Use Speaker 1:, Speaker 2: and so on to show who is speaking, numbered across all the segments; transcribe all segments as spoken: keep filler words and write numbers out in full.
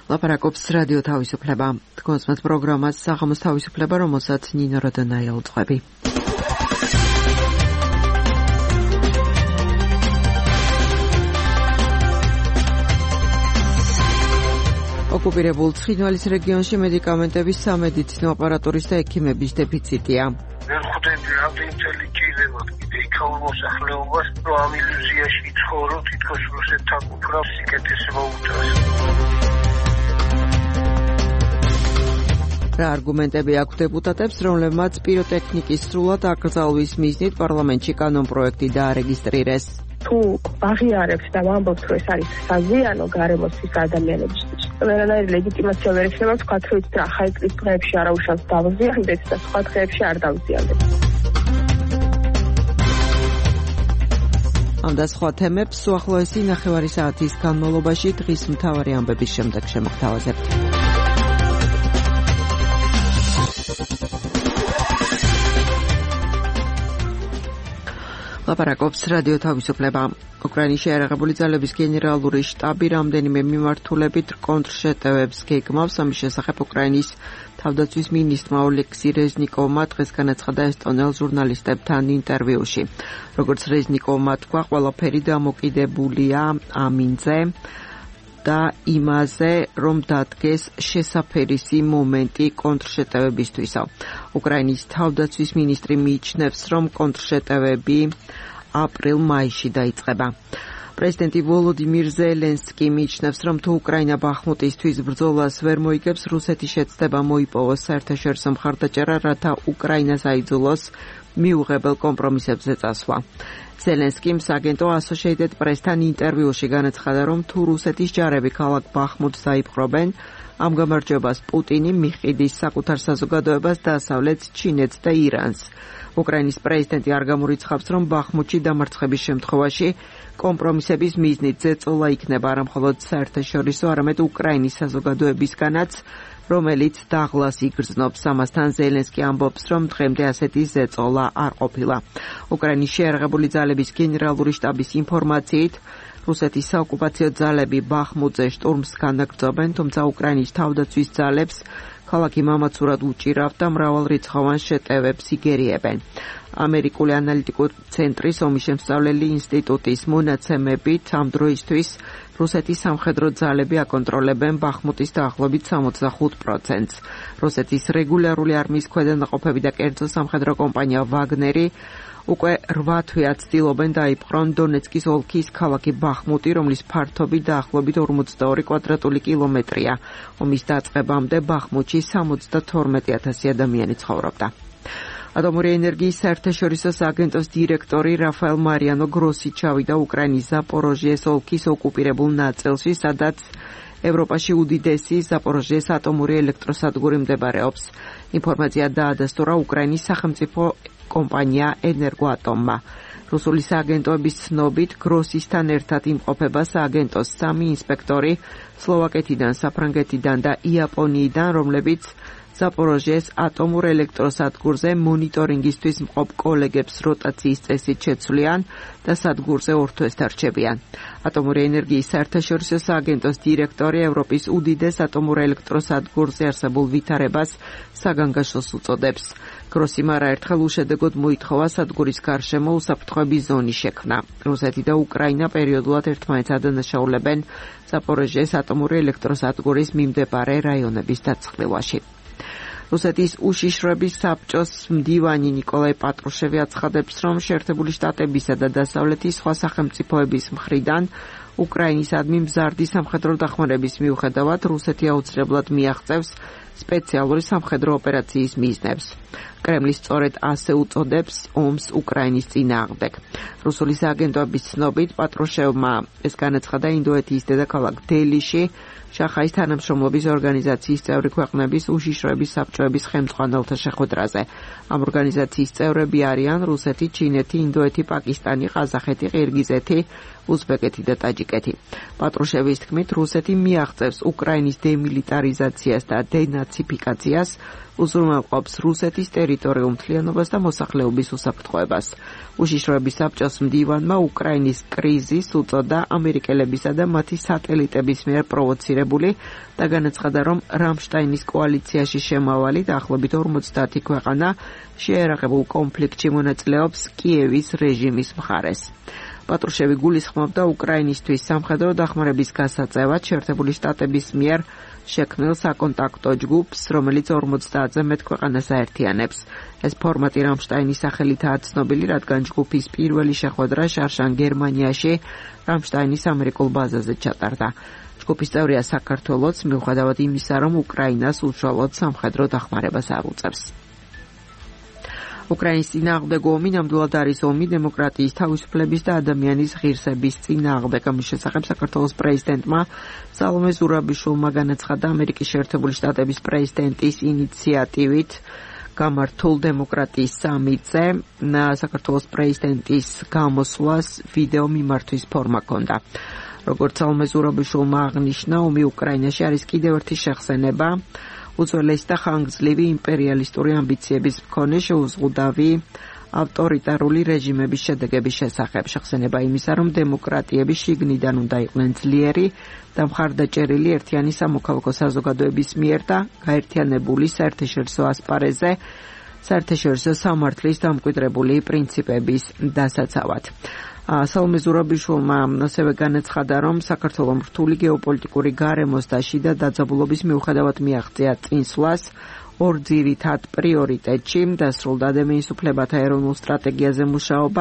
Speaker 1: ლაპარაკობს რადიო თავისუფლება. თქვენს პროგრამას საღამოს თავისუფლება, რომელსაც ნინო როდონაია უძღვები. ოკუპირებულ ცხინვალის რეგიონში მედიკამენტების სამედიცინო აპარატურის და ექიმების დეფიციტია.
Speaker 2: ვერ ხვდები რამდენი ჭირდება კიდე იქაურ მოსახლეობას, რომ ამ ილუზიაში ცხოვრობ, თითქოს რუსეთთან უკრავს სიკეთესება უწევს.
Speaker 1: რა არგუმენტები აქვს დეპუტატებს, რომლებმაც პიროტექნიკის სრულად აკრძალვის მიზნით პარლამენტში კანონპროექტი დაარეგისტრირეს?
Speaker 3: თუ აღიარებს და ვამბობთ, რომ ეს არის საზიანო გარემოსთვის ადამიანებისთვის, ვერანაირი ლეგიტიმაცია ვერ ექნება თქვა, რომ ის ახალი წლის დღეებში არ აუშავს დავზიანდეს და სხვა დღეებში არ დავზიანდეს. ამ და სხვა თემებს უახლოესი ნახევარი საათის განმავლობაში დღის მთავარი ამბების შემდეგ შემოგთავაზებთ. ლაპარაკობს რადიო თავისუფლება. უკრაინის შეიარაღებული ძალების გენერალური შტაბი რამდენიმე მიმართულებით კონტრშეტევებს გეგმავს. ამის შესახებ უკრაინის თავდაცვის მინისტრმა ოლექსი რეზნიკოვმა დღეს განაცხადა ესტონელ ჟურნალისტებთან ინტერვიუში. როგორც რეზნიკოვმა თქვა, ყველაფერი დამოკიდებულია ამინზე და იმაზე, რომ დადგეს შესაფერისი მომენტი კონტრშეტევებისთვისო. უკრაინის თავდაცვის მინისტრი მიიჩნევს, რომ კონტრშეტევები აპრილ-მაისში დაიწყება. პრეზიდენტი ვოლოდიმირ ზელენსკი მიიჩნევს, რომ თუ უკრაინა ბახმუტისთვის ბრძოლას ვერ მოიგებს, რუსეთი შეცდება მოიპოვოს საერთაშორისო მხარდაჭერა, რათა უკრაინას აიძულოს მიუღებელ კომპრომისებზე წასვლა. ზელენსკიმ სააგენტო Associated Press-თან ინტერვიუში განაცხადა, რომ თუ რუსეთის ჯარები ქალაქ ბახმუტს დაიპყრობენ, ამ გამარჯვებას პუტინი მიყიდის საკუთარ საზოგადოებას, დასავლეთს, ჩინეთს და ირანს. უკრაინის პრეზიდენტი არ გამორიცხავს, რომ ბახმუტში დამარცხების შემთხვევაში კომპრომისების მიზნით ზეწოლა იქნება არა მხოლოდ საერთაშორისო, არამედ უკრაინის საზოგადოებისგანაც, რომელიც დაღლას იგრძნობს. ამასთან ზელენსკი ამბობს, რომ დღემდე ასეთი ზეწოლა არ ყოფილა. უკრაინის შეიარაღებული ძალების გენერალური შტაბის ინფორმაციით, რუსეთის საოკუპაციო ძალები ბახმუტზე შტურმს განაგრძობენ, თუმცა უკრაინის თავდაცვის ძალებს ქალაქი მამაცურად უჭირავთ და მრავალრიცხოვან შეტევებს იგერიებენ. ამერიკული ანალიტიკური ცენტრის ომისშემსწავლელი ინსტიტუტის მონაცემებით ამ დროისთვის რუსეთის სამხედრო ძალები აკონტროლებენ ბახმუტის დაახლოებით სამოცდახუთ პროცენტს. რუსეთის რეგულარული არმიის ქვედანაყოფები და კერძო სამხედრო კომპანია ვაგნერი უკვე რვა თვეა ცდილობენ დაიპყრონ დონეცკის ოლქის ქალაქი ბახმუტი, რომლის ფართობი დაახლოებით ორმოცდაორი კვადრატული კილომეტრია. ომის დაწყებამდე ბახმუტში სამოცდათორმეტი ათასი ადამიანი ცხოვრობდა. ატომური ენერგიის საერთაშორისო სააგენტოს დირექტორი რაფაელ მარიანო გროსი ჩავიდა უკრაინის ზაპოროჟიეს ოლქის ოკუპირებულ ნაწილში, სადაც ევროპაში უდიდესი ზაპოროჟიეს ატომური ელექტროსადგური მდებარეობს. ინფორმაცია დაადასტურა უკრაინის სახელმწიფო კომპანია ენერგოატომმა. რუსული სააგენტოების ცნობით, გროსისთან ერთად იმყოფება სააგენტოს სამი ინსპექტორი სლოვაკეთიდან, საფრანგეთიდან და იაპონიიდან, რომლებიც ზაპოროჟიეს ატომურ ელექტროსადგურზე მონიტორინგისთვის მყოფ კოლეგებს როტაციის წესით შეცვლიან და სადგურზე ორ თვეს დარჩებიან. ატომური ენერგიის საერთაშორისო სააგენტოს დირექტორი ევროპის უდიდეს ატომურ ელექტროსადგურზე არსებულ ვითარებას საგანგაშოს უწოდებს. გროსიმ არაერთხელ უშედეგოდ მოითხოვა სადგურის გარშემო უსაფრთხოების ზონის შექმნა. რუსეთი და უკრაინა პერიოდულად ერთმანეთს ადანაშაულებენ ზაპოროჟიეს ატომური ელექტროსადგურის მიმდებარე რაიონების დაწყვილაში. რუსეთის უშიშროების საბჭოს მდივანი ნიკოლაი პატრუშევი აცხადებს, რომ შეერთებული შტატებისა და დასავლეთის სხვა სახელმწიფოების მხრიდან უკრაინისადმი მზარდი სამხედრო დახმარების მიუხედავად რუსეთი აუცილებლად მიაღწევს სპეციალური სამხედრო ოპერაციის მიზნებს. კრემლი სწორედ ასე უწოდებს ომს უკრაინის წინააღმდეგ. რუსული სააგენტოების ცნობით პატრუშევმა ეს განაცხადა ინდოეთის დედაქალაქ დელიში შახაის თანამშრომლობის ორგანიზაციის წევრი ქვეყნების უშიშროების საბჭოების ხელმძღვანელთა შეხვედრაზე. ამ ორგანიზაციის წევრები არიან რუსეთი, ჩინეთი, ინდოეთი, პაკისტანი, ყაზახეთი, ყირგიზეთი, უზბეკეთი და ტაჯიკეთი. პატრუშევის თქმით, რუსეთი მიაღწევს უკრაინის დემილიტარიზაციას და დენაციფიკაციას,
Speaker 1: უზრუნველყოფს რუსეთის ტერიტორიულ მთლიანობას და მოსახლეობის უსაფრთხოებას. უშიშროების საბჭოს მდივანმა უკრაინის კრიზის უწოდა ამერიკელებისა და მათი სატელიტების მიერ პროვოცირებული და განაცხადა, რომ რამშტაინის კოალიციაში შემავალი დაახლოებით ორმოცდაათი ქვეყანა შეერაღებულ კონფლიქტში მონაწილეობს კიევის რეჟიმის მხარეს. პატრუშევი გულისხმობდა უკრაინისთვის სამხედრო დახმარების გასაწევად შეერთებული შტატების მიერ შექმნილ საკონტაქტო ჯგუფს, რომელიც ორმოცდაათზე მეტ ქვეყანას აერთიანებს. ეს ფორმატი რამშტაინის სახელითაა ცნობილი, რადგან ჯგუფის პირველი შეხვედრა შარშან გერმანიაში რამშტაინის ამერიკულ ბაზაზე ჩატარდა. ჯგუფის წევრია საქართველოც, მიუხედავად იმისა, რომ უკრაინას უშუალოდ სამხედრო დახმარებას აღუწევს. უკრაინის წინააღმდეგ ომი ნამდვილად არის ომი დემოკრატიის, თავისუფლების და ადამიანის ღირსების წინააღმდეგ. ამის შესახებ საქართველოს პრეზიდენტმა სალომე ზურაბიშვილმა განაცხადა ამერიკის შეერთებული შტატების პრეზიდენტის ინიციატივით გამართულ დემოკრატიის სამიტზე. საქართველოს პრეზიდენტის გამოსვლას ვიდეო მიმართვის ფორმა ჰქონდა. როგორც სალომე ზურაბიშვილმა აღნიშნა, ომი უკრაინაში არის კიდევ ერთი შეხსენება უძველესი და ხანგრძლივი იმპერიალისტური ამბიციების მქონე შეუზღუდავი ავტორიტარული რეჟიმების შედეგების შესახებ. შეხსენება იმისა, რომ დემოკრატიები შიგნიდან უნდა იყვნენ ძლიერი და მხარდაჭერილი ერთიანი სამოქალაქო საზოგადოების მიერ და გაერთიანებული საერთაშორისო ასპარეზზე საერთაშორისო სამართლის დამკვიდრებული პრინციპების დასაცავად. სალომე ზურაბიშვილმა ასევე განაცხადა, რომ საქართველოს რთული გეოპოლიტიკური გარემოს და შიდა დაძაბულობის მიუხედავად მიაღწია წინსვლას ორ ძირითად პრიორიტეტში, დასრულდა ადამიანის უფლებათა ეროვნულ სტრატეგიაზე მუშაობა,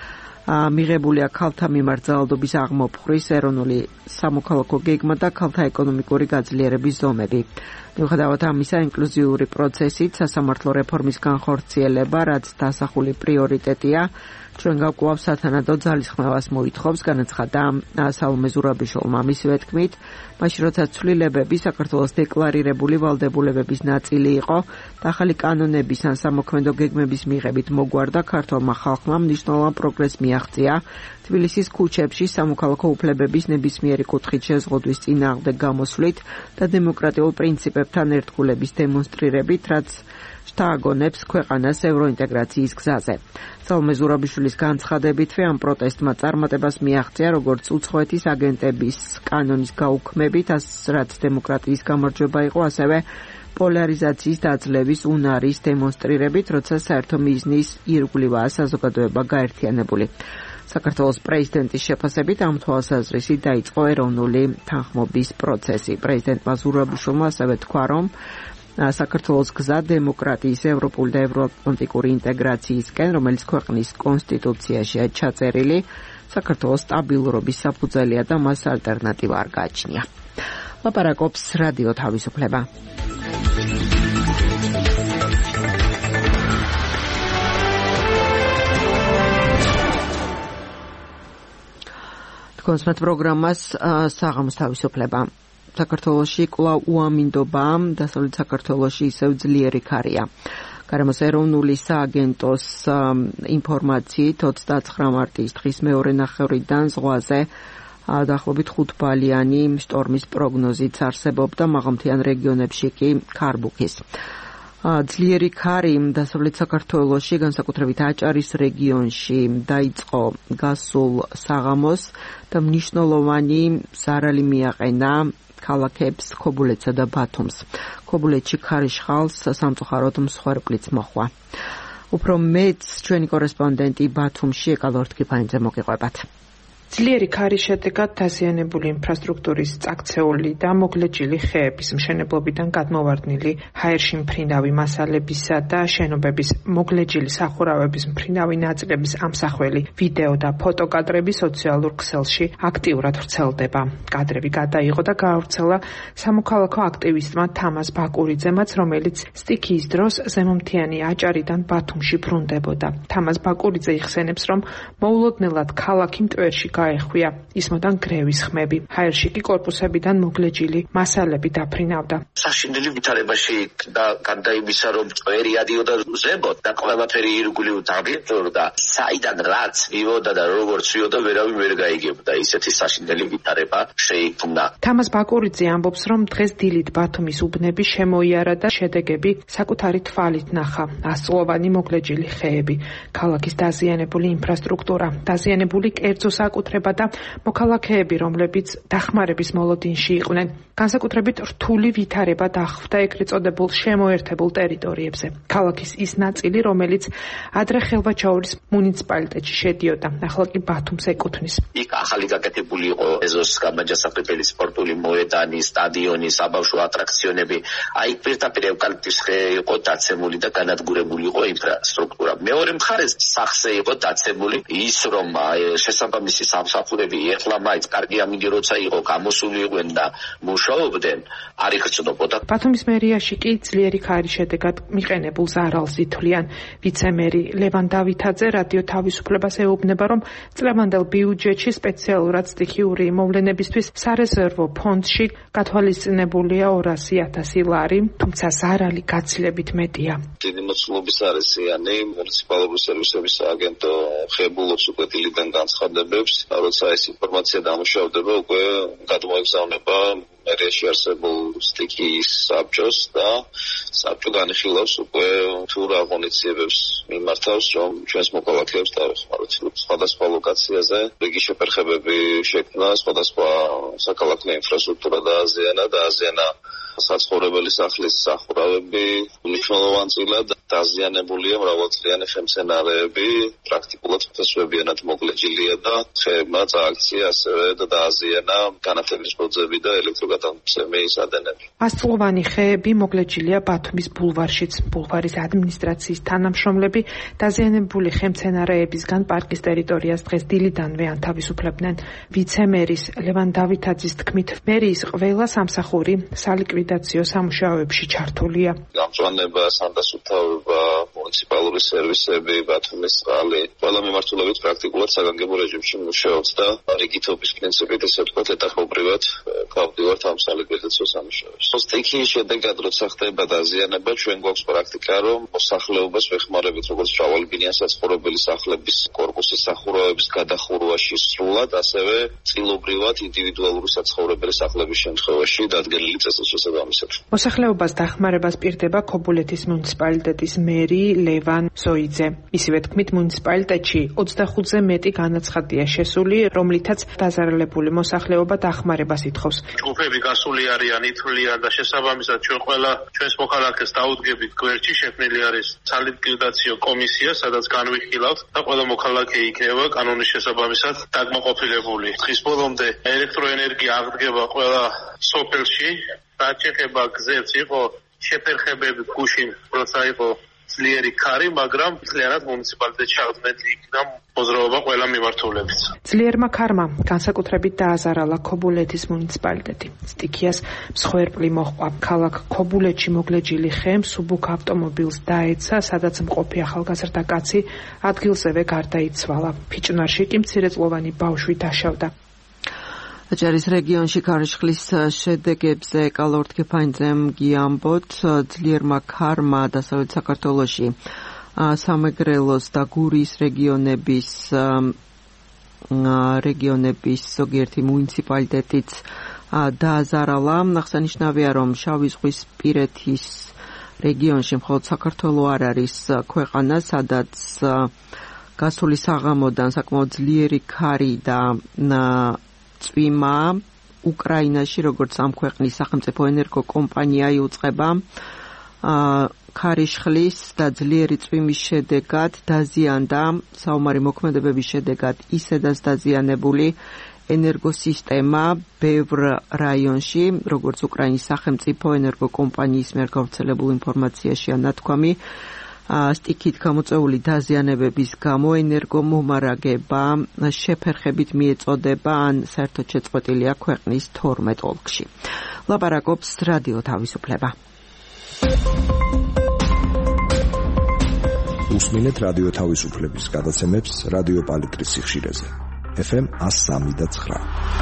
Speaker 1: მიღებულია ქალთა მიმართ ძალადობის აღმოფხვრის ეროვნული სამოქალაქო გეგმა და ქალთა ეკონომიკური გაძლიერების ზომები. მიუხედავად ამისა, ინკლუზიური პროცესით სასამართლო რეფორმის განხორციელება, რაც დასახული პრიორიტეტია, ჩვენ გავკვევს სათანადო ძალისხმევას მოითხოვს, განაცხადა სალომე ზურაბიშვილმა. მისივე თქმით, მაშინ როცა ცვლილებები საქართველოს დეკლარირებული ვალდებულებების ნაწილი იყო და ახალი კანონების ან სამოქმედო გეგმების მიღებით მოგვარდა, ქართულმა ხალხმა მნიშვნელოვან პროგრესს მიაღწია თბილისის ქუჩებში სამოქალაქო უფლებების ნებისმიერი კუთხით შეზღუდვის წინააღმდეგ გამოსვლით და დემოკრატიულ პრინციპებთან ერთგულების დემონსტრირებით, რაც შთააგონებს ქვეყანას ევროინტეგრაციის გზაზე. სალომე ზურაბიშვილის განცხადებითვე ამ პროტესტმა წარმატებას მიაღწია როგორც უცხოეთის აგენტების კანონის გაუქმებით, რაც დემოკრატიის გამარჯვება იყო, ასევე პოლარიზაციის დაძლევის უნარის დემონსტრირებით, როცა საერთო მიზნის ირგვლივაა საზოგადოება გაერთიანებული. საქართველოს პრეზიდენტის შეფასებით ამ თვალსაზრისით დაიწყო ეროვნული თანხმობის პროცესი. პრეზიდენტმა ზურაბიშვილმა ასევე თქვა, რომ საქართველოს გზა დემოკრატიის, ევროპული და ევროატლანტიკური ინტეგრაციისკენ, რომელიც ქვეყნის კონსტიტუციაშია ჩაწერილი, საქართველოს სტაბილურობის საფუძველია და მას ალტერნატივა არ გააჩნია. ლაპარაკობს რადიო თავისუფლება. კონსმეთ პროგრამას საღამოს თავისუფლება. საქართველოში კვლავ უამინდობა, დასავლეთ საქართველოში ისევ ძლიერი ქარია. გარემოს ეროვნული სააგენტოს ინფორმაციით ოცდაცხრა მარტის დღის მეორე ნახევრიდან ზღვაზე დაახლოებით ხუთბალიანი შტორმის პროგნოზიც არსებობდა, მაღალმთიან რეგიონებში კი ქარბუქის. ძლიერი ქარი დასავლეთ საქართველოში, განსაკუთრებით აჭარის რეგიონში დაიწყო გასულ საღამოს და მნიშვნელოვანი ზარალი მიაყენა ქალაქებს ქობულეთსა და ბათუმს. ქობულეთში ქარიშხალს სამწუხაროდ მსხვერპლიც მოჰყვა. უფრო მეც ჩვენი კორესპონდენტი ბათუმში ეკალორთქიფანიძე მოგიყვებათ.
Speaker 4: ძლიერი ქარის შედეგად დაზიანებული ინფრასტრუქტურის წაქცეული და მოგლეჯილი ხეების მშენებლობიდან გადმოვარდნილი ჰაერში მფრინავი მასალებისა და შენობების მოგლეჯილი სახურავების მფრინავი ნაწილების ამსახველი ვიდეო და ფოტოკადრები სოციალურ ქსელში აქტიურად ვრცელდება. კადრები გადაიღო და გაავრცელა სამოქალაქო აქტივისტმა თამაზ ბაკურიძემაც, რომელიც სტიქიის დროს ზემომთიანი აჭარიდან ბათუმში ბრუნდებოდა. თამაზ ბაკურიძე იხსენებს, რომ მოულოდნელად ქალაქი მტვერში გაეხვია. ისმოდან გრევის ხმები. ჰაერში კი კორპუსებიდან მოგლეჯილი მასალები დაფრინავდა.
Speaker 5: საშინელი ვითარებაში და გარდა იმისა, რომ წვერი ადიოდა ზემოთ და ყველაფერი ირგვლივ დაბიჭდა, საიდან რაც მივოდა და როგორც ვიოდა, ვერავინ ვერ გაიგებდა. ისეთი საშინელი ვითარება შეიქმნა.
Speaker 4: თამაზ ბაკურიძე ამბობს, რომ დღეს დილით ბათუმის უბნები შემოიარა და შედეგები საკუთარი თვალით ნახა. ასწლოვანი მოგლეჯილი ხეები, ქალაქის დაზიანებული ინფრასტრუქტურა, დაზიანებული კერძო საკუთრება და მოქალაქეები, რომლებიც დახმარების მოლოდინში იყვნენ. განსაკუთრებით რთული ვითარება დახვდა ეგრეთ წოდებულ შემოერთებულ ტერიტორიებზე. ქალაქის ის ნაწილი, რომელიც ადრე ხელვაჩაურის მუნიციპალიტეტში შედიოდა, ახლა კი ბათუმს ეკუთვნის.
Speaker 5: იქ ახალი გაკეთებული იყო ეზოს გამაჯასაფრებელი სპორტული მოედანი, სტადიონი, საბავშვო ატრაქციონები. აი პირდაპირ ევკალიპტის ხე იყო დაცემული და განადგურებული იყო ინფრასტრუქტურა. მეორე მხარეს სახსე იყო დაცემული ის, რომ შესაბამისი სამსახურები ეხლა მაინც კარგი ამინდი როცა იყო გამოსული იყვნენ და მუშაობდნენ, არ იგრძნობოდა.
Speaker 4: ბათუმის მერიაში კი ძლიერი ქარის შედეგად მიყენებულ ზარალს ითვლიან. ვიცე-მერი ლევან დავითაძე რადიო თავისუფლებას ეუბნება, რომ წლევანდელ ბიუჯეტში სპეციალურად სტიქიური მოვლენებისთვის სარეზერვო ფონდში გათვალისწინებულია ორასი ათასი ლარი, თუმცა ზარალი გაცილებით მეტია.
Speaker 6: დიდი მოცულობის არისიანი მუნიციპალური სერვისების სააგენტო ხებულობს უკვე დილიდან განცხადებებს, როცა ეს ინფორმაცია დამუშავდება, უკვე გადმოეგზავნება მერიაში არსებულ სტიქიის საბჭოს და საბჭო განიხილავს უკვე თუ რა ღონისძიებებს მიმართავს, რომ ჩვენს მოქალაქეებს დავეხმაროთ. სხვადასხვა ლოკაციაზე რიგი შეფერხებები შექმნა, სხვადასხვა საქალაქო ინფრასტრუქტურა დააზიანა, დააზიანა საცხოვრებელი სახლის სახურავები, მნიშვნელოვანწილად დაზიანებულია მრავალწლიანი ხემცენარეები, პრაქტიკულად ფესვებიანად მოგლეჯილია და ხეებმა წააქცია ასევე და დააზიანა განათების ბოძები და ელექტროგატანცემის ადენები.
Speaker 4: ასწლოვანი ხეები მოგლეჯილია ბათუმის ბულვარშიც. ბულვარის ადმინისტრაციის თანამშრომლები დაზიანებული ხემცენარეებისგან პარკის ტერიტორიას დღეს დილიდანვე ანთავისუფლებდნენ. ვიცე-მერის ლევან დავითაძის თქმით, მერიის ყველა სამსახური სალიკვიდაციო სამუშაოებში ჩართულია.
Speaker 6: გამწვანება, სანდასუფთავება, მუნიციპალური სერვისები, ბათუმის წყალი, ყველა მიმართულებით პრაქტიკულად საგანგებო რეჟიმში მუშაობს და რიგითობის პრინციპით ესე ვთქვათ ეტაპობრივად გავდივართ ამ სალიკვიდაციო სამუშაოებში. სტიქიის შედეგად როცა ხდება დაზიანება, ჩვენ გვაქვს პრაქტიკა, რომ მოსახლეობას ვეხმარებით როგორც მრავალბინიანი საცხოვრებელი სახლების კორპუსის სახურავების გადახურვაში სრულად, ასევე წილობრივად ინდივიდუალური საცხოვრებელი სახლების შემთხვევაში დადგენილი წესდ-შესაბამისად.
Speaker 4: მოსახლეობას დახმარებას პირდება ქობულეთის მუნიციპალიტეტის მერი ლევან ზოიძე. ისივე თქმით, მუნიციპალიტეტში ოცდახუთზე მეტი განაცხადია შესული, რომლითაც დაზარალებული მოსახლეობა დახმარებას ითხოვს.
Speaker 2: ჯგუფები გასული არიან, ითვლიან და შესაბამისად ჩვენ ყველა ჩვენს მოქალაქეს დაუდგებით გვერდში, შექმნილი არის სალიკვიდაციო კომისია, სადაც განვიხილავთ და ყველა მოქალაქე იქნება კანონის შესაბამისად დაკმაყოფილებული. დღის ბოლომდე ელექტროენერგია აღდგება ყველა სოფელში. რაც ეხება გზებს, იყო შეფერხებები გუშინ, როცა იყო ძლიერი ქარი, მაგრამ ძალიანად მუნიციპალიტეტში აღდგენილი იქნა მოძრაობა ყველა მიმართულებით.
Speaker 4: ძლიერმა ქარმა განსაკუთრებით დააზარალა ქობულეთის მუნიციპალიტეტი. სტიქიას მსხვერპლი მოჰყვა. ქალაქ ქობულეთში მოგლეჯილი ხე მსუბუქ ავტომობილს დაეცა, სადაც მყოფი ახალგაზრდა კაცი ადგილზევე გარდაიცვალა. ფიჭვნარში კი მცირეწლოვანი ბავშვი დაშავდა.
Speaker 3: აჭარის რეგიონში ქარიშხლის შედეგებზე კალორთ კეფაინძემ გიამბოთ, ძლიერმა ქარმა დასავლეთ საქართველოში სამეგრელოს და გურის რეგიონების რეგიონების ზოგიერთი მუნიციპალიტეტიც დააზარალა. აღსანიშნავია, რომ შავი ზღვის პირეთის რეგიონში მხოლოდ საქართველოს არ არის ქვეყანა, სადაც გასული საღამოდან საკმაოდ ძლიერი ქარი და წვიმა უკრაინაში, როგორც ამ ქვეყნის სახელმწიფო ენერგო კომპანია იუწყება, ქარიშხლის და ძლიერი წვიმის შედეგად დაზიანდა საომარი მოქმედებების შედეგად ისედაც დაზიანებული ენერგოსისტემა ბევრ რაიონში, როგორც უკრაინის სახელმწიფო ენერგო კომპანიის მიერ გავრცელებულ ინფორმაციაშია ნათქვამი. სტიქით გამოწვეული დაზიანებების გამო ენერგომომარაგება შეფერხებით მიეწოდება ან საერთოდ შეწყვეტილია ქვეყნის თორმეტ ოლქში. ლაპარაკობს რადიო თავისუფლება.
Speaker 7: უსმინეთ რადიო თავისუფლების გადაცემებს რადიო პალიტრის სიხშირეზე. ეფ ემ one oh three და nine.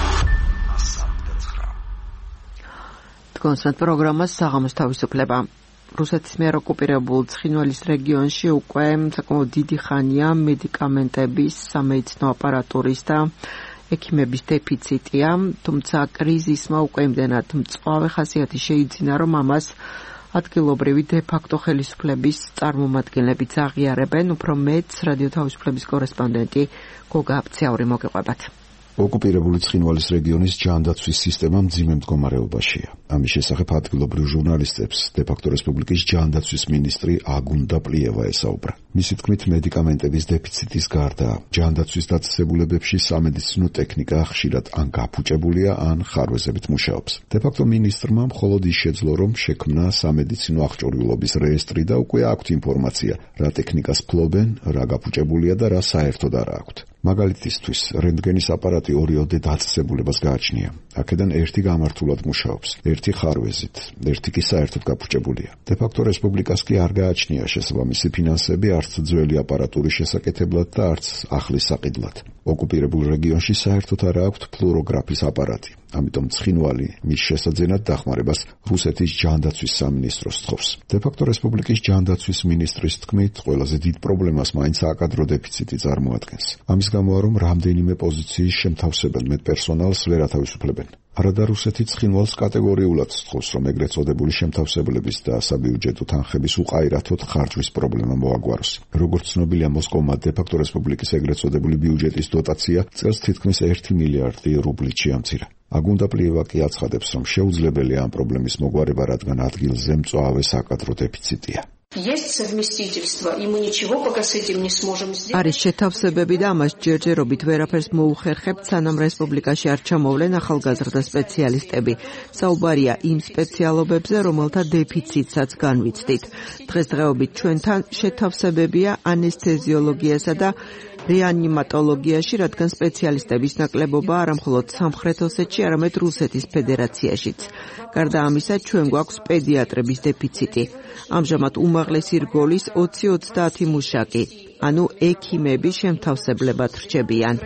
Speaker 1: კონსერტ პროგრამას საღამოს თავისუფლება. რუსეთის მიერ ოკუპირებულ ცხინვალის რეგიონში უკვე საკმაოდ დიდი ხანია მედიკამენტების, სამედიცინო აპარატურის და ექიმების დეფიციტია, თუმცა კრიზისმა უკვე იმდენად მწვავე ხასიათი შეიძინა, რომ ამას ადგილობრივი დე-ფაქტო ხელისუფლების წარმომადგენლებიც აღიარებენ. უფრო მეც რადიო თავისუფლების კორესპონდენტი გოგა აფციური მოგეყვებათ.
Speaker 7: ოკუპირებული ცხინვალის რეგიონის ჯანდაცვის სისტემა მძიმე მდგომარეობაშია. ამის შესახებ ადგილობრივ ჟურნალისტებს დე-ფაქტო რესპუბლიკის ჯანდაცვის მინისტრი აგუნდა პლიევა ესაუბრა. მისი თქმით, მედიკამენტების დეფიციტის გარდა ჯანდაცვის დაწესებულებებში სამედიცინო ტექნიკა ხშირად ან გაფუჭებულია, ან ხარვეზებით მუშაობს. დე-ფაქტო მინისტრმა მხოლოდ ის შეძლო, რომ შექმნა სამედიცინო აღჭურვილობის რეესტრი და უკვე აქვთ ინფორმაცია, რა ტექნიკას ფლობენ, რა გაფუჭებულია და რა საერთოდ არ აქვთ. მაგალითისთვის, რენტგენის აპარატი ორიოდე დაწესებულებას გააჩნია. აქედან ერთი გამართულად მუშაობს, ერთი ხარვეზით, ერთი კი საერთოდ გაფუჭებულია. დე-ფაქტო რესპუბლიკას კი არ გააჩნია შესაბამისი ფინანსები არც ძველი აპარატურის შესაკეთებლად და არც ახლის საყიდლად. ოკუპირებულ რეგიონში საერთოდ არ აქვთ ფლუოროგრაფის აპარატი. ამიტომ ცხინვალი მის შესაძენად დახმარებას რუსეთის ჯანდაცვის სამინისტროს თხოვს. დე-ფაქტო რესპუბლიკის ჯანდაცვის მინისტრის თქმით, ყველაზე დიდ პრობლემას მაინც აკადრო დეფიციტი წარმოადგენს. ამის გამოა, რომ რამდენიმე პოზიციის შემთავსებელ მედპერსონალს ვერ ათავისუფლებენ. არადა რუსეთი ცხინვალს კატეგორიულად თხოვს, რომ ეგრეთ წოდებული შემთავსებლების და საბიუჯეტო თანხების უყაირათოდ ხარჯვის პრობლემა მოაგვაროს. როგორც ცნობილია, მოსკოვმა დე-ფაქტო რესპუბლიკის ეგრეთ წოდებული ბიუჯეტის დოტაცია წელს თითქმის ერთი მილიარდი რუბლით შეამცირა. აგუნდა პლიევა კი აცხადებს, რომ შეუძლებელია ამ პრობლემის მოგვარება, რადგან ადგილზე მწვავე საკადრო დეფიციტია.
Speaker 8: Есть совместительство, и мы ничего пока с этим не сможем сделать.
Speaker 1: არის შეთავსებები და ამას ჯერჯერობით ვერაფერს მოუხერხებთ, სანამ რესპუბლიკაში არ ჩამოვლენ ახალგაზრდა სპეციალისტები. საუბარია იმ სპეციალობებზე, რომელთა დეფიციტსაც განვიცდით. დღესდღეობით ჩვენთან შეთავსებებია ანესთეზიოლოგიასა და რეანიმატოლოგიაში, რადგან სპეციალისტების ნაკლებობა არა მხოლოდ სამხრეთ ოსეთში, არამედ რუსეთის ფედერაციაშიც. გარდა ამისა, ჩვენ გვაქვს პედიატრების დეფიციტი. ამჟამად უმაღლესი რგოლის ოცი ოცდაათი მუშაკი, ანუ ექიმები შემთავსებლებად რჩებიან.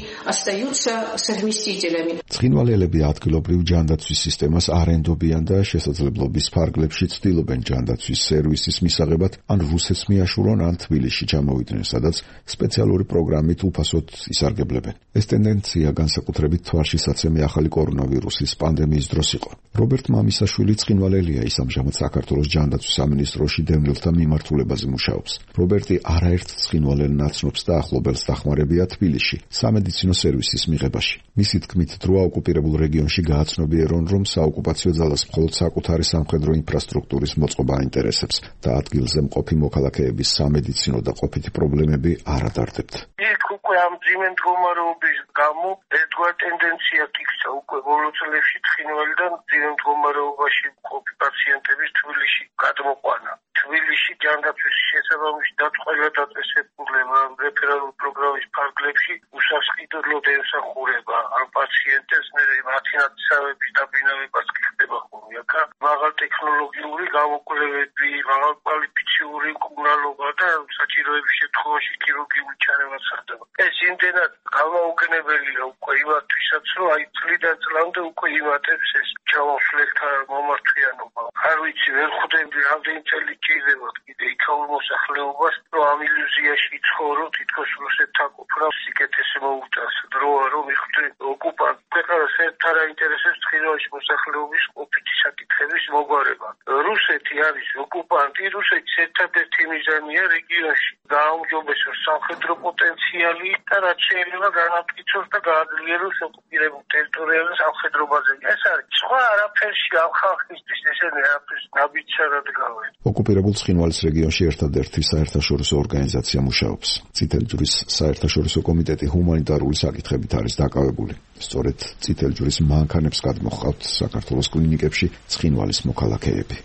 Speaker 7: ცხინვალელები ადგილობრივ ჯანდაცვის სისტემას არ ენდობიან და შესაძლებლობის ფარგლებში ცდილობენ ჯანდაცვის სერვისის მისაღებად ან რუსეთს მიაშურონ, ან თბილისში ჩამოვიდნენ, სადაც სპეციალური პროგრამით უფასოდ ისარგებლებენ. ეს ტენდენცია განსაკუთრებით თვალშისაცემი ახალი კორონავირუსის პანდემიის დროს იყო. რობერტ მამისაშვილი ცხინვალელია, ის ამჟამად საქართველოს ჯანდაცვის სამინისტროში დევნილთა მიმართულებაზე მუშაობს. რობერტი არაერთ ცხინვალელ ნაცნობს და ახლობელს დახმარებია თბილისში, სამედიცინო სერვისის მიღებაში. მისი თქმით, დროა ოკუპირებულ რეგიონში გააცნობიერონ, რომ საოკუპაციო ძალას მხოლოდ საკუთარი სამხედრო ინფრასტრუქტურის მოწყობა აინტერესებს და ადგილზე მყოფი მოქალაქეების სამედიცინო და ყოფითი პრობლემები არ ადარდებთ.
Speaker 9: იქ უკვე ამ მძიმე მდგომარეობის გამო ერთგვარ ტენდენციად იქცა უკვე ბოლო წლებში ცხინვალიდან მძიმე მდგომარეობაში მყოფი პაციენტების თბილისში გადმოყვანა. თბილისში ჯანდაცვის შესაბამისი დაწყვეტილება დაწესებულება რეფერალურ პროგრამის ფარგლებში უსასყიდლოდ ემსახურება ამ პაციენტებს, მე მათი ნაცავების დაბინავებას კი ხდება ხოლმე. აქა მაღალ ტექნოლოგიური გამოკვლევები, მაღალ კვალიფიციური მკურნალობა და საჭიროების შემთხვევაში ქირურგიული ჩარევა ხდება. ეს იმდენად გამაუგნებელია უკვე იმათვისაც, რომ აი წლიდან წლამდე უკვე იმატებს ეს ჩამოშლელთა მომართვიანობა. არ ვიცი, ვერ ხვდები რამდენი წელი ჭირდება კიდე იქაურ მოსახლეობას, რომ ამ ილუზიაში იცხოვრო, თითქოს რუსეთთან ყოფნა სიკეთესე მოუწევს. დროა რომ მიხვდე ოკუპანტ ქვეყანას ერთად არ აინტერესებს ცხინვალის მოსახლეობის ყოფითი საკითხების მოგვარება. რუსეთი არის ოკუპანტი, რუსეთის ერთადერთი მიზანია რეგიონში გააუმჯობესოს სამხედრო პოტენციალი და რაც შეიძლება განამტკიცოს და გააძლიეროს ოკუპირებულ ტერიტორიაზე სამხედრო ბაზები. ეს არის სხვა არაფერში ამ ხალხისთვის ესენი არაფერს ნაბიჯად გავენ.
Speaker 7: ოკუპირებულ ცხინვალის რეგიონში ერთადერთი საერთაშორისო ორგანიზაცია მუშაობს. წითელი ჯვრის საერთაშორისო კომიტეტი ჰუმანიტარული საკითხებით არის დაკავებული. სწორედ წითელი ჯვრის მანქანებს გადმოჰყავთ საქართველოს კლინიკებში ცხინვალის მოქალაქეები.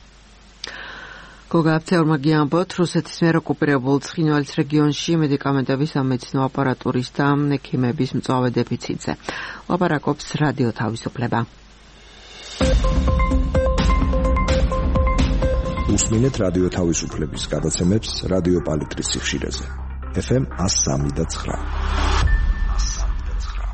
Speaker 1: გოგა აფცეურმა გიამბოთ, რუსეთის მიერ ოკუპირებულ ცხინვალის რეგიონში მედიკამენტების, სამედიცინო აპარატურის და ექიმების მწვავე დეფიციტზე. ლაპარაკობს რადიო თავისუფლება.
Speaker 7: უსმინეთ რადიო თავისუფლების გადაცემებს რადიო პალიტრის სიხშირეზე. ეფ ემ one oh three და nine.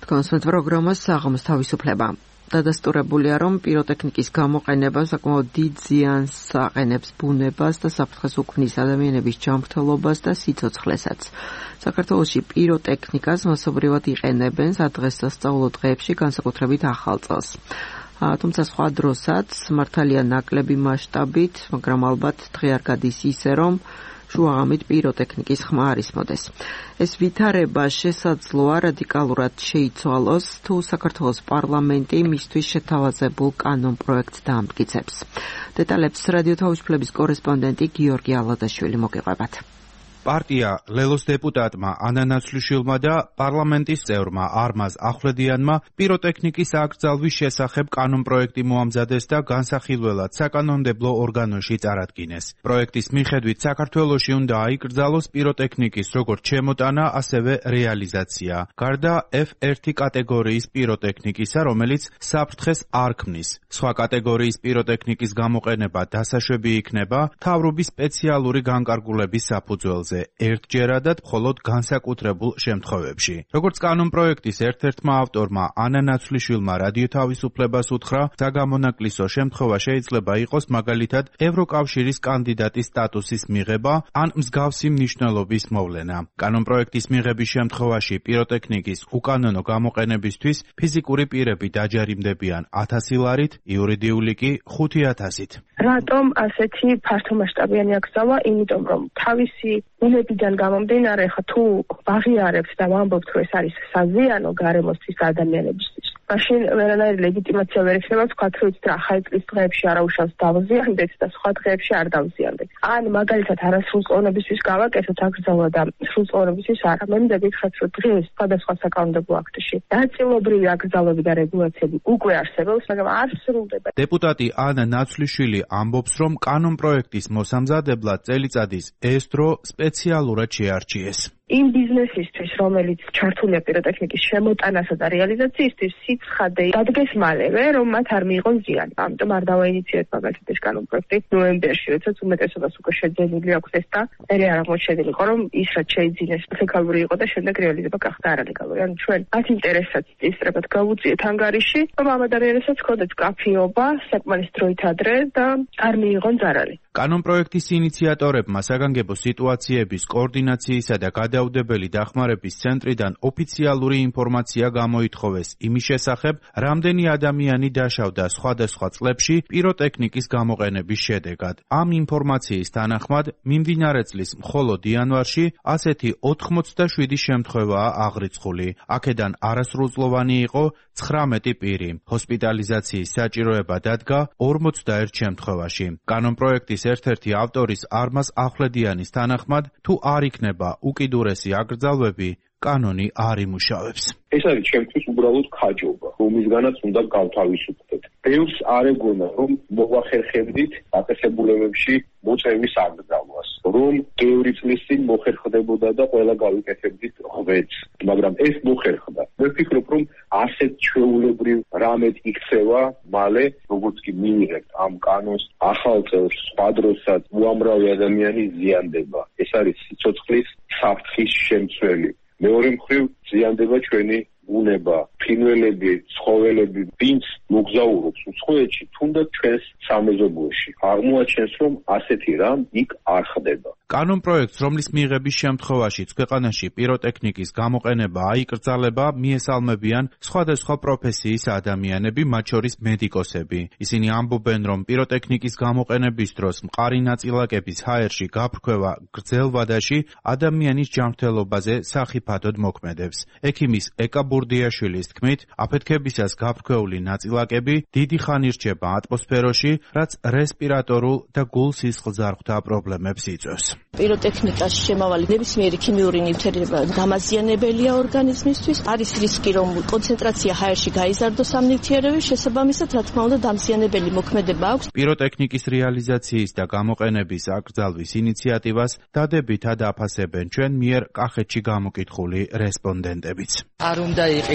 Speaker 1: კონსულტ პროგრამას საღამოს თავისუფლება. დადასტურებულია, რომ პიროტექნიკის გამოყენება საკმაოდ დიდ ზიანს აყენებს ბუნებას და საფრთხეს უქმნის ადამიანების ჯანმრთელობას და სიცოცხლესაც. საქართველოში პიროტექნიკას მასობრივად იყენებენ სადღესასწაულო დღეებში, განსაკუთრებით ახალ წელს. თუმცა სხვა დროსაც მართალია ნაკლები მასშტაბით, მაგრამ ალბათ დღე არ გადის ისე, რომ შუაღამით პიროტექნიკის ხმა არ ისმოდეს. ეს ვითარება შესაძლოა რადიკალურად შეიცვალოს, თუ საქართველოს პარლამენტი მისთვის შეთავაზებულ კანონპროექტს დაამტკიცებს. დეტალებს რადიო თავისუფლების კორესპონდენტი გიორგი ალადაშვილი მოგეყვებათ.
Speaker 10: პარტია ლელოს დეპუტატმა ანა ნაცვლიშვილმა და პარლამენტის წევრმა არმაზ ახვლედიანმა პიროტექნიკის აკრძალვის შესახებ კანონპროექტი მოამზადეს და განსახილველად საკანონმდებლო ორგანოში წარადგინეს. პროექტის მიხედვით საქართველოში უნდა აიკრძალოს პიროტექნიკის როგორც შემოტანა, ასევე რეალიზაცია. გარდა ეფ ერთი კატეგორიის პიროტექნიკისა, რომელიც საფრთხეს არ ქმნის. სხვა კატეგორიის პიროტექნიკის გამოყენება დასაშვები იქნება მთავრობის სპეციალური განკარგულების საფუძველზე. ერთჯერადად მხოლოდ განსაკუთრებულ შემთხვევებში. როგორც კანონპროექტის ერთ-ერთმა ავტორმა ანა ნაცვლიშვილმა რადიო თავისუფლებას უთხრა, საგამონაკლისო შემთხვევა შეიძლება იყოს მაგალითად ევროკავშირის კანდიდატის სტატუსის მიღება ან მსგავსი მნიშვნელობის მოვლენა. კანონპროექტის მიღების შემთხვევაში პიროტექნიკის უკანონო გამოყენებისთვის ფიზიკური პირები დაჯარიმდებიან ათასი ლარით, იურიდიული კი ხუთი ათასით.
Speaker 11: რატომ ასეთი ფართომასშტაბიანი აკრძალვა? იმიტომ რომ თავისი უნებიდან გამომდინარე, ხა თუ აღიარებთ და ვამბობთ, რომ ეს არის საზიანო გარემოსთვის ადამიანებისთვის, მაშინ ვერანაირი ლეგიტიმაცია ვერ ექნება თქვა, რომ იცით რა, ხაი წლის დღეებში არაუშავს დავზიანდეთ და სხვა დღეებში არ დავზიანდეთ. ან მაგალითად არასრულწლოვნებისთვის გავაკეთოთ აკრძალვა და სრულწლოვნებისთვის არა. მე მინდა გითხრათ, რომ დღეს სხვადასხვა საკანონმდებლო აქტში ნაწილობრივი აკრძალვები და რეგულაციები უკვე არსებობს, მაგრამ არ სრულდება.
Speaker 10: დეპუტატი ანა ნაცვლიშვილი ამბობს, რომ კანონპროექტის მოსამზადებლად წელიწადის ეს დრო სპეციალურად შეარჩიეს.
Speaker 11: იმ ბიზნესისთვის, რომელიც ჩართულია პიროტექნიკის შემოტანასა და რეალიზაციისთვის, სიცხადე დადგეს მალევე, რომ მათ არ მიიღონ ზიანი. ამიტომ არ დავაინიციირეთ მაგალითად ეს კანონპროექტი ნოემბერში, როდესაც უმეტესობას უკვე შეძენილი აქვს ეს და მე არ აღმოჩენილიყო, რომ ის რაც შეიძინეს ლეგალური იყო და შემდეგ რეალიზება გახდა არალეგალური. ანუ ჩვენ მათ ინტერესსაც ისწრებად გავუწიეთ ანგარიში, რომ ამ ადამიანებსაც ჰქონდეთ კაფეობა, საკმარის დროით ადრე და არ მიიღონ ზარალი.
Speaker 10: კანონპროექტის ინიციატორებმა საგანგებო სიტუაციების კოორდინაციისა და გადაუდებელი დახმარების ცენტრიდან ოფიციალური ინფორმაცია გამოითხოვეს იმის შესახებ, რამდენი ადამიანი დაშავდა სხვადასხვა წლებში პიროტექნიკის გამოყენების შედეგად. ამ ინფორმაციის თანახმად, მიმდინარე წლის მხოლოდ იანვარში ასეთი ოთხმოცდაშვიდი შემთხვევაა აღრიცხული. აქედან არასრულწლოვანი იყო ცხრამეტი პირი. ჰოსპიტალიზაციის საჭიროება დადგა ორმოცდაერთ შემთხვევაში. კანონპროექტის ერთ-ერთი ავტორის არმაზ ახვლედიანის თანახმად, თუ არ იქნება უკიდურესი აკრძალვები, კანონი არ იმუშავებს.
Speaker 12: ეს არის ჩემთვის უბრალოდ ქაჯობა, რომისგანაც უნდა გავთავისუფლდეთ. ბევრს არ ეგონა, რომ მოვახერხებდით დაწესებულებებში მოწევის აკრძალვას, რომ ბევრი წლის წინ მოხერხდებოდა და ყველა გავიკეთებდით ღვეძს, მაგრამ ეს მოხერხდა. მე ვფიქრობ, რომ ასეთ ჩვეულებრივ რამეთ იქცევა მალე, როგორც კი მიიღებთ ამ კანონს ახალ წელს, სხვა დროსაც უამრავი ადამიანი ზიანდება. ეს არის სიცოცხლის საფრთხის შემცველი. მეორე მხრივ ზიანდება ჩვენი უნება, ფრინველები, ცხოველები, ვინც მოგზაურობს უცხოეთში, თუნდაც ჩვენს სამეზობლოში. აღმოაჩენს, რომ ასეთი რამ იქ არ ხდება.
Speaker 10: კანონპროექტს, რომლის მიღების შემთხვევაშიც ქვეყანაში პიროტექნიკის გამოყენება აიკრძალება, მიესალმებიან სხვადასხვა პროფესიის ადამიანები, მათ შორის მედიკოსები. ისინი ამბობენ, რომ პიროტექნიკის გამოყენების დროს მყარი ნაწილაკების ჰაერში გაფრქვევა გრძელ ვადაში ადამიანის ჯანმრთელობაზე სახიფათოდ მოქმედებს. ექიმის ეკა ბურდიაშვილის თქმით, აფეთქებისას გაფრქვეული ნაწილაკები დიდი ხანი რჩება ატმოსფეროში, რაც რესპირატორულ და გულ-სისხლძარღვთა პრობლემებს იწვევს.
Speaker 13: პიროტექნიკაში შემავალი ნებისმიერი ქიმიური ნივთიერება დამაზიანებელია ორგანიზმისთვის. არის რისკი, რომ კონცენტრაცია ჰაერში გაიზარდოს ამ ნივთიერების შესაბამისად, რა თქმა უნდა, დამზიანებელი მოქმედება აქვს.
Speaker 10: პიროტექნიკის რეალიზაციის და გამოყენების აკრძალვის ინიციატივას დადებითად აფასებენ ჩვენ მიერ კახეთში გამოკითხული რესპონდენტებიც.
Speaker 14: არ უნდა იყიდებოდეს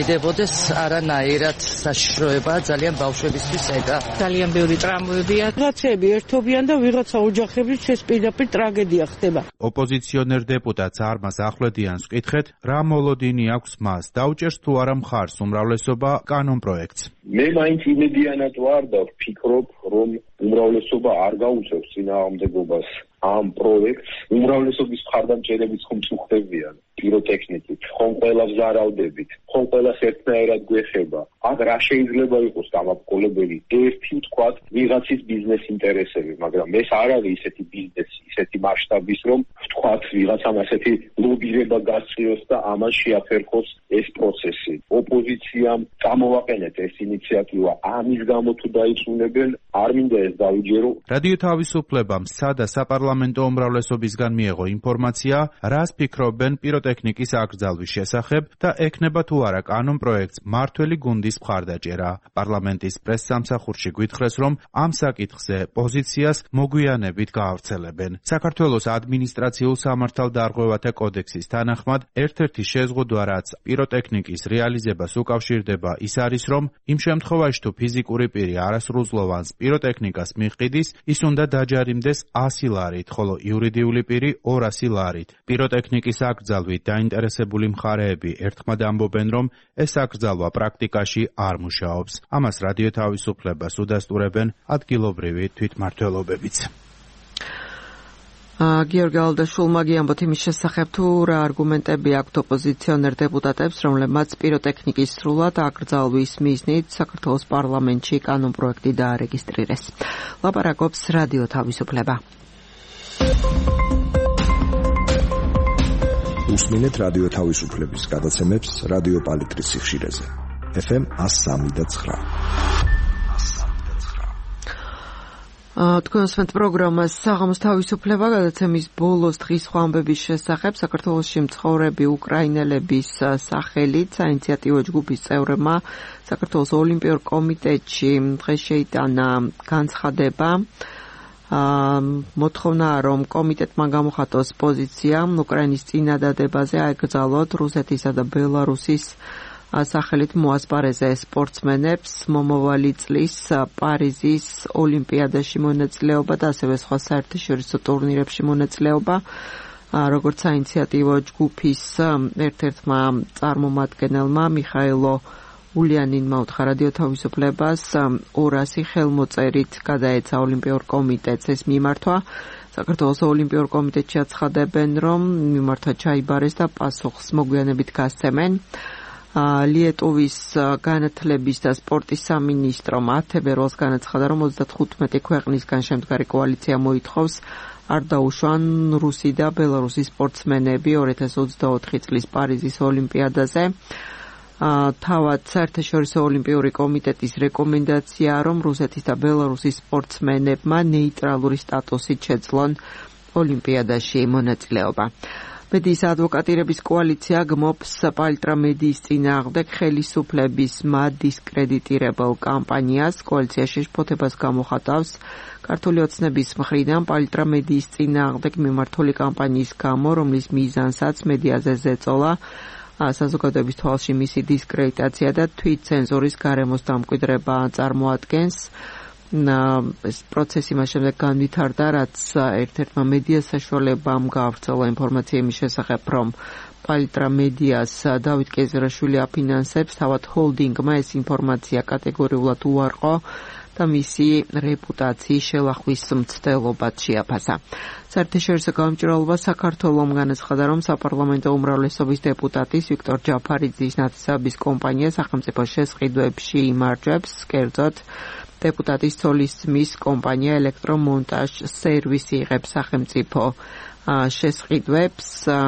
Speaker 14: ეს არანაირად საშიშროება ძალიან ბავშვებისთვის ეგა.
Speaker 15: ძალიან ბევრი ტრამვებია. ვიღაცები ერთობიან და ვიღაცა ოჯახების ეს პირდაპირ ტრაგედია ხდება.
Speaker 10: ოპოზიციონერ დეპუტატ არმაზ ახვლედიანს ვკითხეთ, რა მოლოდინი აქვს მას, დაუჭერს თუ არა მხარს უმრავლესობა კანონპროექტს.
Speaker 12: მე მაინც იმედიანად ვარ და ვფიქრობ, რომ უმრავლესობა არ გაუწევს წინააღმდეგობას ამ პროექტს. უმრავლესობის მხარდამჭერებიც ხომ წუხდებიან პიროტექნიკით, ხომ ყველა ვზარავდებით, ხომ ყველას ერთნაირად გვეხება. აქ რა შეიძლება იყოს დამაბრძოლებელი? ერთი ვთქვათ ვიღაცის ბიზნეს ინტერესები, მაგრამ ეს არ არის ისეთი ბიზნესი, ისეთი მასშტაბის, რომ ვთქვათ ვიღაცამ ასეთი ლობირება გასწიოს და ამან შეაფერხოს ეს პროცესი. ოპოზიციამ წამოვაყენეთ ეს ინიციატივა, ამის გამო თუ დაიწუნებენ, არ მინდა ეს დავიჯერო.
Speaker 10: რადიო თავისუფლებამ სადა საპარლამენტო უმრავლესობისგან მიიღო ინფორმაცია, რას ფიქრობენ პიროტექნიკის აკრძალვის შესახებ და ექნება თუ არა კანონპროექტს მმართველი გუნდის მხარდაჭერა. პარლამენტის პრესსამსახურში გვითხრეს, რომ ამ საკითხზე პოზიციას მოგვიანებით გაავრცელებენ. საქართველოს ადმინისტრაციულ სამართალდარღვევათა კოდექსის თანახმად, ერთ-ერთი შეზღუდვა, რაც პიროტექნიკის რეალიზებას უკავშირდება, ის არის, რომ იმ შემთხვევაში თუ ფიზიკური პირი არასრულწლოვანს პიროტექნიკას მიჰყიდის, ის უნდა დაჯარიმდეს ასი ლარით, ხოლო იურიდიული პირი ორასი ლარით. პიროტექნიკის აკრძალვით დაინტერესებული მხარეები ერთხმად ამბობენ, რომ ეს აკრძალვა პრაქტიკაში არ მუშაობს. ამას რადიო თავისუფლებას უდასტურებენ ადგილობრივი თვითმმართველობებიც.
Speaker 1: გიორგი ალდაშულმა გიამბოთ იმის შესახებ, თუ რა არგუმენტები აქვთ ოპოზიციონერ დეპუტატებს, რომლებმაც პიროტექნიკის სრულად აკრძალვის მიზნით საქართველოს პარლამენტში კანონპროექტი დაარეგისტრირეს. ლაპარაკობს რადიო თავისუფლება.
Speaker 7: უსმინეთ რადიო თავისუფლების გადაცემებს რადიო პალიტრის სიხშირეზე. ეფ ემ one oh three და nine.
Speaker 1: თქვენ უსმენთ პროგრამას საღამოს თავისუფლება, გადაცემის ბოლოს დღის ხვამბების შესახებ საქართველოში მცხოვრები უკრაინელების სახელით საინიციატივო ჯგუფის წევრებმა საქართველოს ოლიმპიურ კომიტეტში დღეს შეიტანა განცხადება. მოთხოვნა, რომ კომიტეტმა გამოხატოს პოზიცია უკრაინის წინადადებაზე, აეკრძალოთ რუსეთისა და ბელარუსის სახელით მოასპარეზე სპორტსმენებს მომავალი წლის პარიზის ოლიმპიადაში მონაწილეობა და ასევე სხვა საერთაშორისო ტურნირებში მონაწილეობა. როგორც საინიციატივო ჯგუფის ერთ-ერთმა წარმომადგენელმა მიხაილო ულიანინმა უთხრა რადიო თავისუფლებას ორასი ხელმოწერით გადაეცა ოლიმპიურ კომიტეტს ეს მიმართვა. საქართველოს ოლიმპიურ კომიტეტში აცხადებენ, რომ მიმართვა ჩაიბარეს და პასუხს მოგვიანებით გასცემენ. ლიეტუვის განათლების და სპორტის სამინისტრომ ათე ბერლს განაცხადა, რომ ოცდათხუთმეტი ქვეყნისგან შემდგარი კოალიცია მოითხოვს არ დაუშვან რუსი და ბელარუსის სპორტსმენები ორი ათას ოცდაოთხი წლის პარიზის ოლიმპიადაზე. თავად საერთაშორისო ოლიმპიური კომიტეტის რეკომენდაცია, რომ რუსეთის და ბელარუსის სპორტსმენებმა ნეიტრალური სტატუსით შეძლონ ოლიმპიადაში მონაწილეობა. მედიის ადვოკატირების კოალიცია გმობს პალიტრა მედიის წინააღმდეგ ხელისუფლების მადისკრედიტირებელ კამპანიას. კოალიცია შეშფოთებას გამოხატავს ქართული ოცნების მხრიდან პალიტრა მედიის წინააღმდეგ მიმართული კამპანიის გამო, რომლის მიზანსაც მედიაზე ზეწოლა საზოგადოების თვალში მისი დისკრედიტაცია და თვითცენზურის გარემოს დამკვიდრება წარმოადგენს. ეს პროცესი მას შემდეგ განვითარდა, რაც ერთ-ერთმა მედია საშუალებამ გაავრცელა ინფორმაცია იმის შესახებ, რომ პალიტრა მედიას დავით კეზერაშვილი აფინანსებს, თავად ჰოლდინგმა ეს ინფორმაცია კატეგორიულად უარყო და მისი რეპუტაციის შელახვის მცდელობად შეაფასა. საერთაშორისო გამჭირვალობა საქართველომ განაცხადა, რომ საპარლამენტო უმრავლესობის დეპუტატის ვიქტორ ჯაფარიძის ნათესავების კომპანია სახელმწიფო შესყიდვებში იმარჯვებს, კერძოდ დეპუტატის ცოლის ძმის კომპანია ელექტრომონტაჟ სერვისი იღებს სახელმწიფო შესყიდვებს.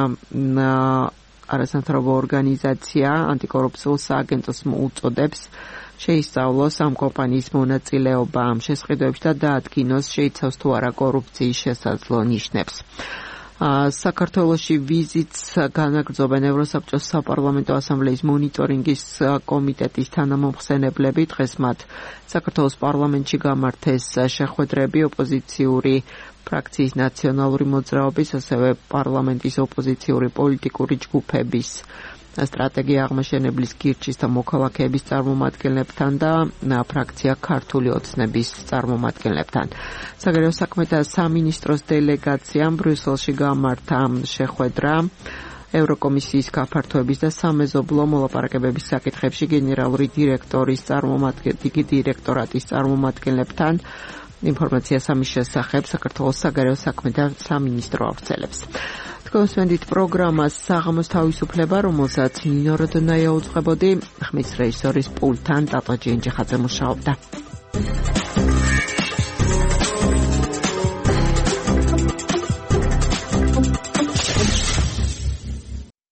Speaker 1: არასამთავრობო ორგანიზაცია ანტიკორუფციულ სააგენტოს უწოდებს შეისწავლოს ამ კომპანიის მონაწილეობა ამ შესყიდვებში და დაადგინოს შეიცავს თუ არა კორუფციის შესაძლო ნიშნებს. საქართველოში ვიზიტს განაგრძობენ ევროსაბჭოს საპარლამენტო ასამბლეის მონიტორინგის კომიტეტის თანამომხსენებლები. დღეს მათ საქართველოს პარლამენტში გამართეს შეხვედრები ოპოზიციური ფრაქციის ნაციონალური მოძრაობის, ასევე პარლამენტის ოპოზიციური პოლიტიკური ჯგუფების სტრატეგია აღმაშენებლის გირჩის და მოქალაქეების წარმომადგენლებთან და ფრაქცია ქართული ოცნების წარმომადგენლებთან. საგარეო საქმეთა სამინისტროს დელეგაციამ ბრიუსელში გამართა შეხვედრა ევროკომისიის გაფართოების და სამეზობლო მოლაპარაკებების საკითხებში გენერალური დირექტორის წარმომადგენლები დირექტორატის წარმომადგენლებთან. ინფორმაციას ამის შესახებ საქართველოს საგარეო საქმეთა სამინისტრო ავრცელებს. თქვენს პროგრამას საღამოს თავისუფლება, რომელსაც ნინო როდონაია უძღვებოდი, ხმის რეჟისორის პულტთან ტატო ჯენჯიხაძე მუშაობდა.